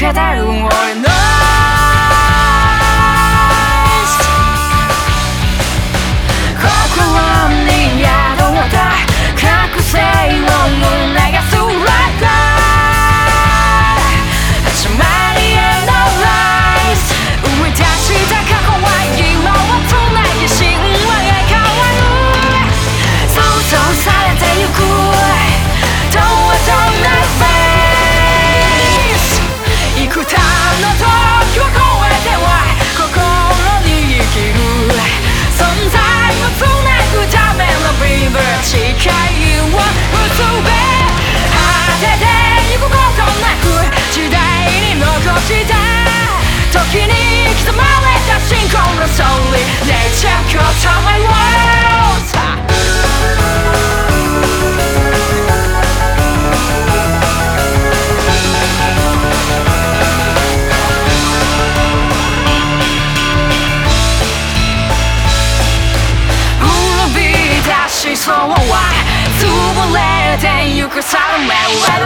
けてる俺の心に宿った覚醒を胸がすらった始まりへのライス生み出した過去は今はつなぎ神話へ変わる想像されてゆくどうぞなフェイス幾多の時を超えては心に生きる存在をつなぐためのビブ誓いを結べ果ててゆくことなく時代に残した時に刻まれた信仰のソウル Nature control my world そうは潰れてゆく定めは